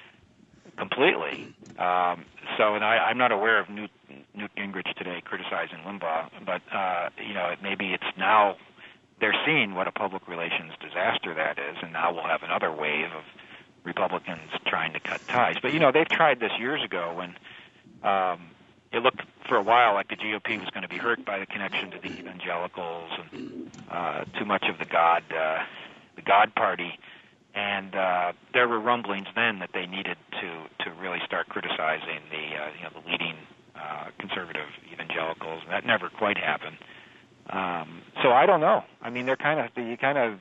completely. Um, so, and I, I'm not aware of Newt, Newt Gingrich today criticizing Limbaugh, but uh, you know, it, maybe it's now they're seeing what a public relations disaster that is, and now we'll have another wave of Republicans trying to cut ties. But you know, they've tried this years ago when. Um, It looked for a while like the G O P was going to be hurt by the connection to the evangelicals and uh, too much of the God, uh, the God Party, And uh, there were rumblings then that they needed to, to really start criticizing the uh, you know the leading uh, conservative evangelicals, and that never quite happened. Um, so I don't know. I mean, they're kind of you kind of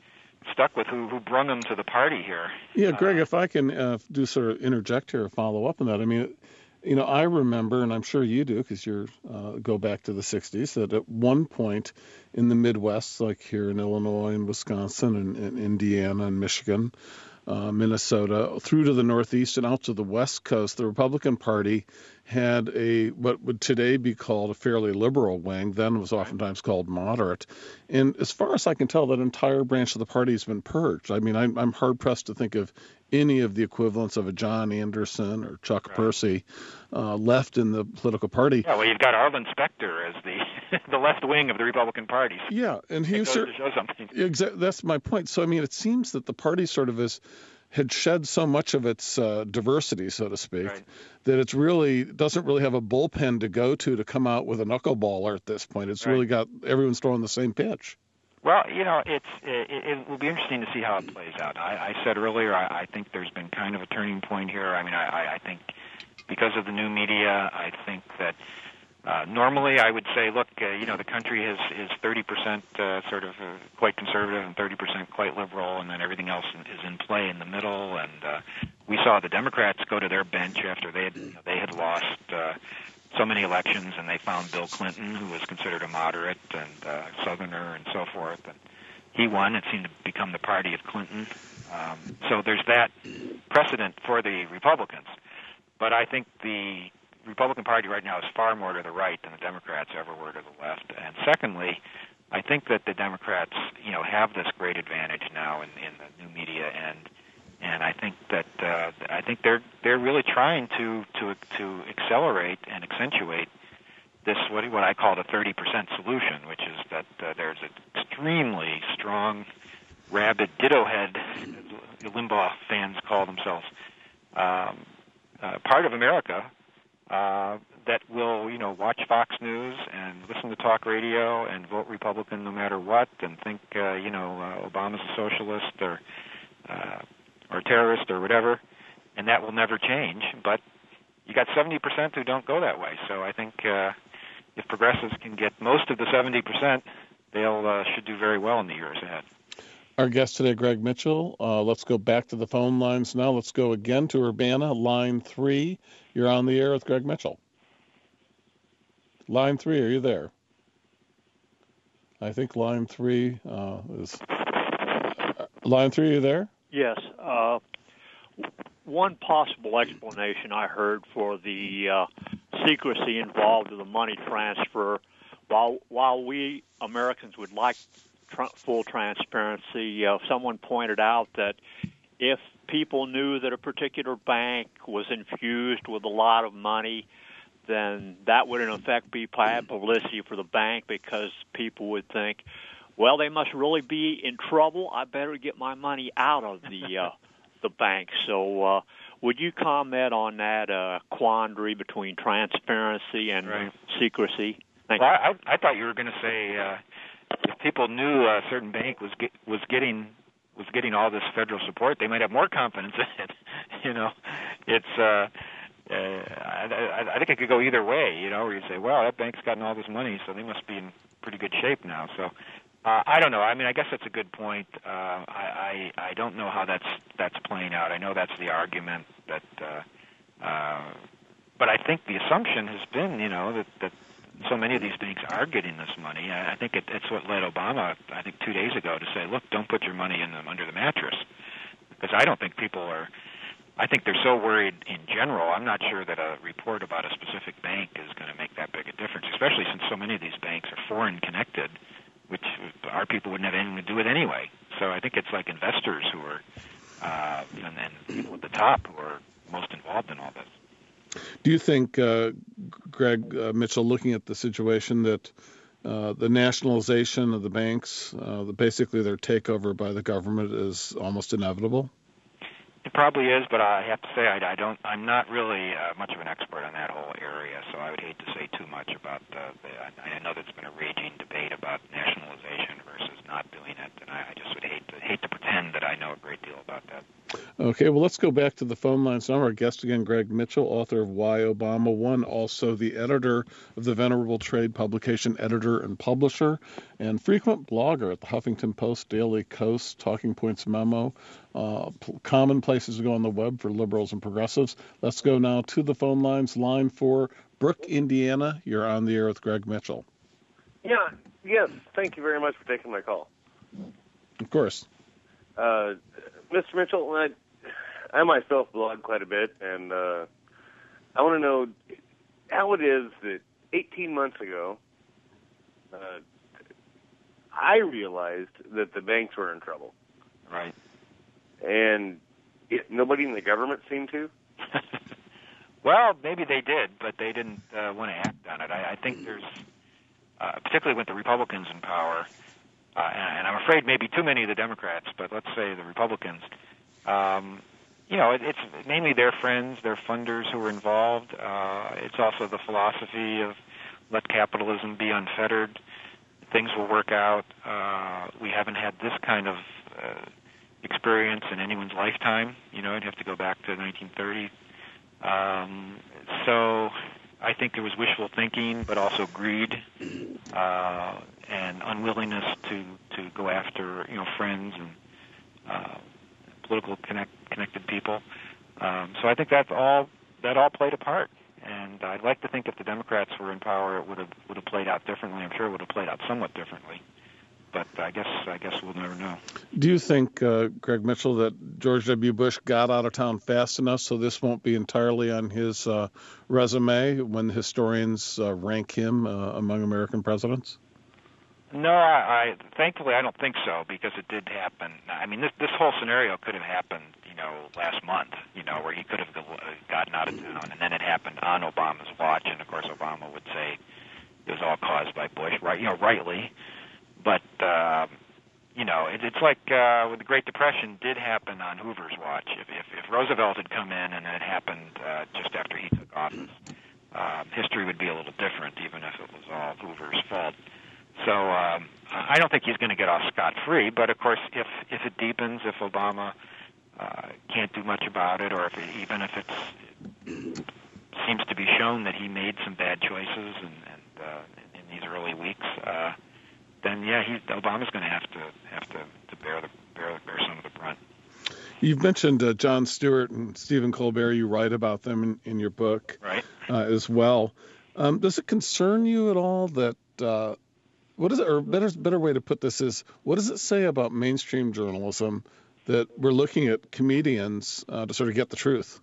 stuck with who who brung them to the party here. Yeah, Greg, uh, if I can uh, do sort of interject here or follow up on that. I mean, you know, I remember, and I'm sure you do, because you uh, go back to the sixties, that at one point in the Midwest, like here in Illinois and Wisconsin and, and Indiana and Michigan, uh, Minnesota, through to the Northeast and out to the West Coast, the Republican Party had a what would today be called a fairly liberal wing, then was oftentimes called moderate. And as far as I can tell, that entire branch of the party has been purged. I mean, I'm, I'm hard-pressed to think of any of the equivalents of a John Anderson or Chuck right. Percy uh, left in the political party. Yeah, well, you've got Arlen Specter as the the left wing of the Republican Party. Yeah, and he it goes cer- to show something. Exa- that's my point. So, I mean, it seems that the party sort of is had shed so much of its uh, diversity, so to speak, right. that it's really doesn't really have a bullpen to go to to come out with a knuckleballer at this point. It's right. really got everyone's throwing the same pitch. Well, you know, it's it, it will be interesting to see how it plays out. I, I said earlier, I, I think there's been kind of a turning point here. I mean, I, I think because of the new media, I think that uh, normally I would say, look, uh, you know, the country is is thirty percent uh, sort of uh, quite conservative and thirty percent quite liberal, and then everything else is in play in the middle. And uh, we saw the Democrats go to their bench after they had you know, they had lost Uh, so many elections, and they found Bill Clinton, who was considered a moderate and uh, Southerner and so forth, and he won. It seemed to become the party of Clinton. Um, so there's that precedent for the Republicans. But I think the Republican Party right now is far more to the right than the Democrats ever were to the left. And secondly, I think that the Democrats, you know, have this great advantage now in, in the new media, and And I think that uh, I think they're they're really trying to to to accelerate and accentuate this what what I call the thirty percent solution, which is that uh, there's an extremely strong, rabid ditto head, as Limbaugh fans call themselves, um, uh, part of America uh, that will you know watch Fox News and listen to talk radio and vote Republican no matter what, and think uh, you know uh, Obama's a socialist or uh, or terrorist or whatever, and that will never change. But you got seventy percent who don't go that way. So I think uh, if progressives can get most of the seventy percent, they'll uh, should do very well in the years ahead. Our guest today, Greg Mitchell. Uh, let's go back to the phone lines now. Let's go again to Urbana, line three. You're on the air with Greg Mitchell. Line three, are you there? I think line three uh, is... Uh, line three, are you there? Yes. Uh, one possible explanation I heard for the uh, secrecy involved in the money transfer, while while we Americans would like tr- full transparency, uh, someone pointed out that if people knew that a particular bank was infused with a lot of money, then that would in effect be bad publicity for the bank, because people would think, well, they must really be in trouble. I better get my money out of the uh, the bank. So uh, would you comment on that uh, quandary between transparency and right. secrecy? Thank well, you. I, I thought you were going to say uh, if people knew a certain bank was get, was getting was getting all this federal support, they might have more confidence in it. you know, it's. Uh, uh, I, I think it could go either way. You know, where you say, well, that bank's gotten all this money, so they must be in pretty good shape now. So. Uh, I don't know. I mean, I guess that's a good point. Uh, I, I I don't know how that's that's playing out. I know that's the argument that, uh, uh, but I think the assumption has been, you know, that, that so many of these banks are getting this money. I, I think it, it's what led Obama, I think two days ago, to say, look, don't put your money in them under the mattress, because I don't think people are. I think they're so worried in general. I'm not sure that a report about a specific bank is going to make that big a difference, especially since so many of these banks are foreign connected, which our people wouldn't have anything to do with anyway. So I think it's like investors who are, uh, and then people at the top who are most involved in all this. Do you think, uh, Greg uh, Mitchell, looking at the situation, that uh, the nationalization of the banks, uh, the, basically their takeover by the government, is almost inevitable? It probably is, but I have to say I, I don't. I'm not really uh, much of an expert on that whole area, so I would hate to say too much about uh, the. I know there's been a raging debate about nationalization versus not doing it, and I, I just would hate to hate to pretend that I know a great deal about that. Okay, well, let's go back to the phone lines now. Our guest again, Greg Mitchell, author of Why Obama Won, also the editor of the venerable trade publication Editor and Publisher, and frequent blogger at the Huffington Post, Daily Kos, Talking Points Memo, uh, common places to go on the web for liberals and progressives. Let's go now to the phone lines. Line four, Brooke, Indiana. You're on the air with Greg Mitchell. Yeah, yes, thank you very much for taking my call. Of course. Uh, Mister Mitchell, I, I myself blog quite a bit, and uh, I want to know how it is that eighteen months ago, uh, I realized that the banks were in trouble. Right. And it, nobody in the government seemed to? Well, maybe they did, but they didn't uh, want to act on it. I, I think there's, uh, particularly with the Republicans in power, Uh, and, and I'm afraid maybe too many of the Democrats, but let's say the Republicans, um, you know, it, it's mainly their friends, their funders who are involved. Uh, it's also the philosophy of let capitalism be unfettered. Things will work out. Uh, we haven't had this kind of uh, experience in anyone's lifetime. You know, I'd have to go back to nineteen thirty. Um, so I think there was wishful thinking, but also greed. Uh, and unwillingness to, to go after, you know, friends and uh, political connect, connected people. Um, so I think that's all that all played a part. And I'd like to think if the Democrats were in power, it would have would have played out differently. I'm sure it would have played out somewhat differently. But I guess I guess we'll never know. Do you think, uh, Greg Mitchell, that George W. Bush got out of town fast enough so this won't be entirely on his uh, resume when historians uh, rank him uh, among American presidents? No, I, I thankfully I don't think so, because it did happen. I mean, this this whole scenario could have happened, you know, last month, you know, where he could have gotten out of town, and then it happened on Obama's watch, and of course Obama would say it was all caused by Bush, right? You know, rightly, but uh, you know, it, it's like uh, with the Great Depression did happen on Hoover's watch. If if, if Roosevelt had come in and it happened uh, just after he took office, uh, history would be a little different, even if it was all Hoover's fault. So um, I don't think he's going to get off scot-free, but of course, if if it deepens, if Obama uh, can't do much about it, or if it, even if it's, it seems to be shown that he made some bad choices and, and uh, in, in these early weeks, uh, then yeah, he, Obama's going to have to have to, to bear the bear, bear some of the brunt. You've mentioned uh, Jon Stewart and Stephen Colbert. You write about them in, in your book, right? Uh, as well. Um, does it concern you at all that? Uh, What is it, or better better way to put this is, what does it say about mainstream journalism that we're looking at comedians uh, to sort of get the truth?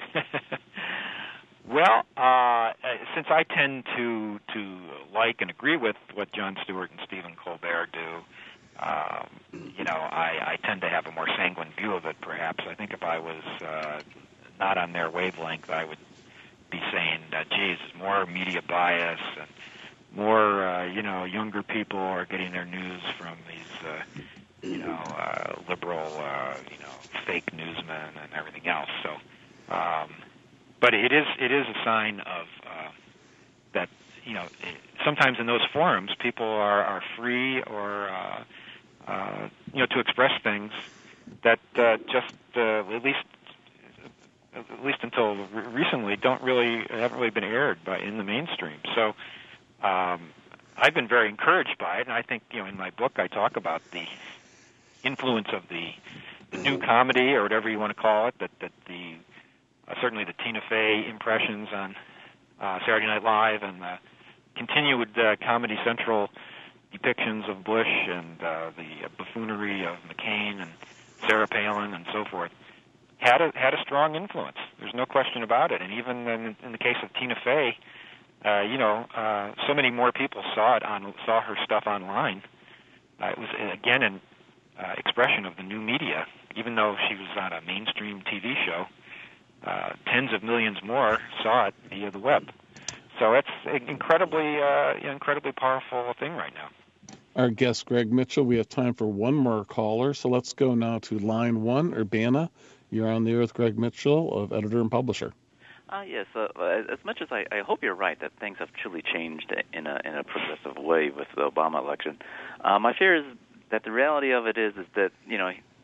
Well, uh, since I tend to to like and agree with what Jon Stewart and Stephen Colbert do, um, you know, I, I tend to have a more sanguine view of it. Perhaps I think if I was uh, not on their wavelength, I would be saying, uh, "Geez, there's more media bias and." More, uh, you know, younger people are getting their news from these, uh, you know, uh, liberal, uh, you know, fake newsmen and everything else. So, um, but it is it is a sign of uh, that, you know, sometimes in those forums people are, are free or, uh, uh, you know, to express things that uh, just uh, at least at least until recently don't really haven't really been aired by in the mainstream. So. Um, I've been very encouraged by it, and I think, you know, in my book I talk about the influence of the, the new comedy, or whatever you want to call it, that, that the uh, certainly the Tina Fey impressions on uh, Saturday Night Live and the continued uh, Comedy Central depictions of Bush and uh, the buffoonery of McCain and Sarah Palin and so forth had a, had a strong influence. There's no question about it. And even in, in the case of Tina Fey, Uh, you know, uh, so many more people saw it on saw her stuff online. Uh, it was again an uh, expression of the new media. Even though she was on a mainstream T V show, uh, tens of millions more saw it via the web. So it's incredibly, uh, incredibly powerful thing right now. Our guest, Greg Mitchell. We have time for one more caller, so let's go now to line one. Urbana, you're on the air with Greg Mitchell of Editor and Publisher. Uh, yes, uh, as much as I, I hope you're right that things have truly changed in a in a progressive way with the Obama election, uh, my fear is that the reality of it is is that, you know,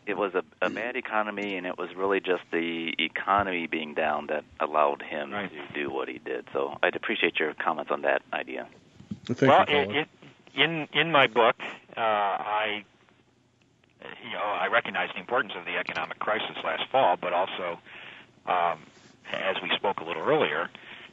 it was a, a bad economy, and it was really just the economy being down that allowed him right. to do what he did. So I'd appreciate your comments on that idea. Thank well, you, it, it, in in my book, uh, I you know I recognize the importance of the economic crisis last fall, but also, um, as we spoke a little earlier,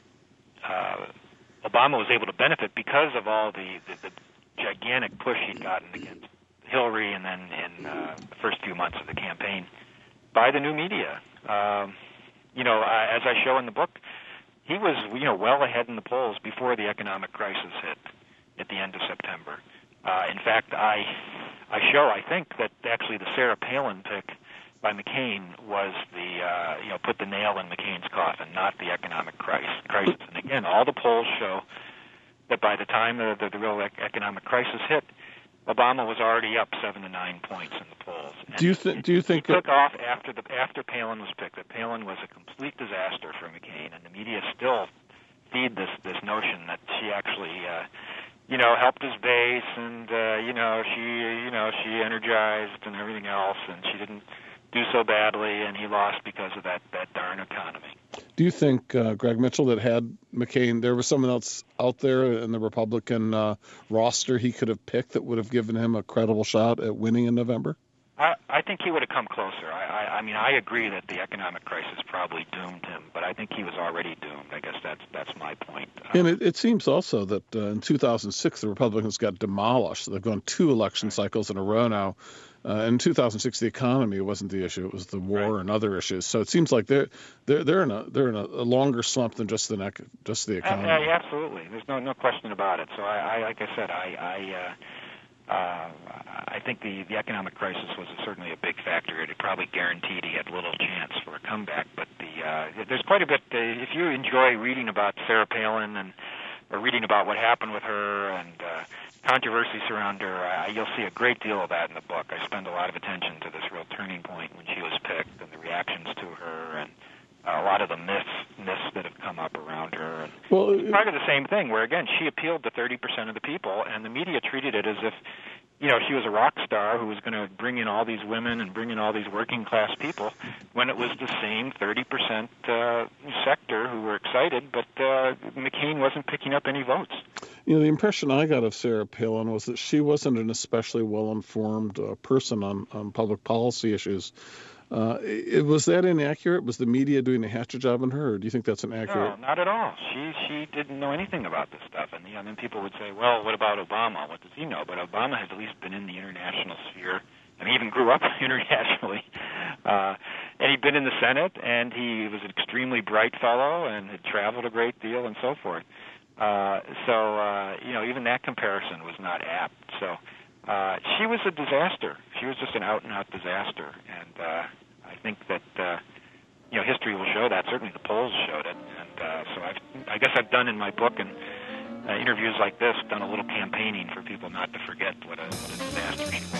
uh, Obama was able to benefit because of all the, the, the gigantic push he'd gotten against Hillary, and then in uh, the first few months of the campaign by the new media. Um, you know, uh, as I show in the book, he was, you know, well ahead in the polls before the economic crisis hit at the end of September. Uh, in fact, I I show, I think, that actually the Sarah Palin pick by McCain was the, uh, you know, put the nail in McCain's coffin, not the economic crisis. crisis. And again, all the polls show that by the time the, the, the real economic crisis hit, Obama was already up seven to nine points in the polls. And do you think? Do you think he took off after the after Palin was picked? That Palin was a complete disaster for McCain, and the media still feed this this notion that she actually, uh, you know, helped his base, and uh, you know, she, you know, she energized and everything else, and she didn't do so badly, and he lost because of that that darn economy. Do you think, uh, Greg Mitchell, that had McCain, there was someone else out there in the Republican uh, roster he could have picked that would have given him a credible shot at winning in November? I, I think he would have come closer. I, I, I mean, I agree that the economic crisis probably doomed him, but I think he was already doomed. I guess that's that's my point. Uh, and it, it seems also that uh, in two thousand six, the Republicans got demolished. They've gone two election right. cycles in a row now. Uh, in two thousand six, the economy wasn't the issue; it was the war right. and other issues. So it seems like they're they're they're in a they're in a, a longer slump than just the just the economy. Uh, uh, absolutely, there's no no question about it. So I, I like I said, I I, uh, uh, I think the, the economic crisis was certainly a big factor. It probably guaranteed he had little chance for a comeback. But the uh, there's quite a bit. Uh, if you enjoy reading about Sarah Palin and or reading about what happened with her and uh, controversy around her, uh, you'll see a great deal of that in the book. I spend a lot of attention to this real turning point when she was picked and the reactions to her and uh, a lot of the myths, myths that have come up around her. And well, it's part of the same thing where, again, she appealed to thirty percent of the people, and the media treated it as if, you know, she was a rock star who was going to bring in all these women and bring in all these working class people, when it was the same thirty percent uh, sector who were excited, but uh, McCain wasn't picking up any votes. You know, the impression I got of Sarah Palin was that she wasn't an especially well-informed uh, person on, on public policy issues. Uh, it, was that inaccurate? Was the media doing a hatchet job on her, or do you think that's inaccurate? No, not at all. She she didn't know anything about this stuff. And, you know, then people would say, well, what about Obama? What does he know? But Obama has at least been in the international sphere, and he even grew up internationally. Uh, and he'd been in the Senate, and he was an extremely bright fellow and had traveled a great deal and so forth. Uh, so, uh, you know, even that comparison was not apt. So uh, she was a disaster. She was just an out-and-out disaster. And uh, I think that, uh, you know, history will show that. Certainly the polls showed it. And uh, so I've, I guess I've done in my book and uh, interviews like this, done a little campaigning for people not to forget what a, what a disaster she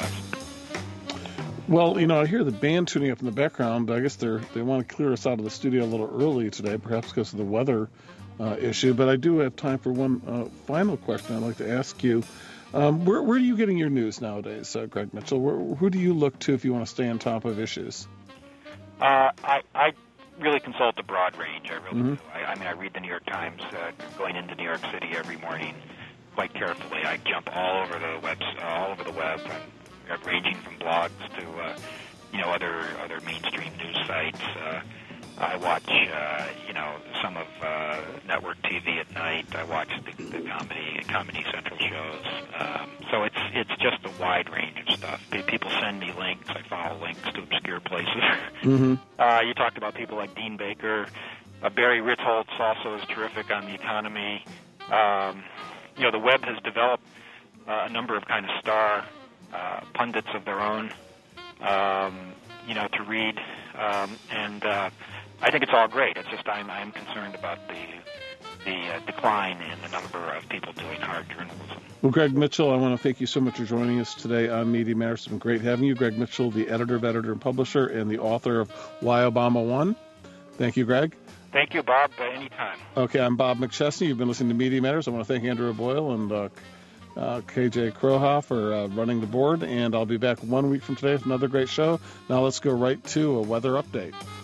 was. Well, you know, I hear the band tuning up in the background. I guess they're they want to clear us out of the studio a little early today, perhaps because of the weather uh, issue. But I do have time for one uh, final question I'd like to ask you. Um, where, where are you getting your news nowadays, uh, Greg Mitchell? Where, who do you look to if you want to stay on top of issues? Uh, I, I really consult a broad range. I really mm-hmm. do. I, I mean, I read the New York Times uh, going into New York City every morning quite carefully. I jump all over the web, uh, all over the web, uh, ranging from blogs to uh, you know other other mainstream news sites. Uh, I watch uh, you know some of uh, network T V at night. I watch the, the comedy Comedy Central shows. Um, so it's it's just a wide range of stuff. People send me links. I follow links to obscure places. Mm-hmm. uh, you talked about people like Dean Baker. Uh, Barry Ritholtz also is terrific on the economy. Um, you know, the web has developed uh, a number of kind of star uh, pundits of their own, um, you know, to read. Um, and uh, I think it's all great. It's just I'm, I'm concerned about the the uh, decline in the number of people doing hard journalism. Well, Greg Mitchell, I want to thank you so much for joining us today on Media Matters. It's been great having you. Greg Mitchell, the editor of Editor and Publisher and the author of Why Obama Won. Thank you, Greg. Thank you, Bob. Uh, anytime. Okay, I'm Bob McChesney. You've been listening to Media Matters. I want to thank Andrew Boyle and uh, uh, K J Krohoff for uh, running the board, and I'll be back one week from today with another great show. Now let's go right to a weather update.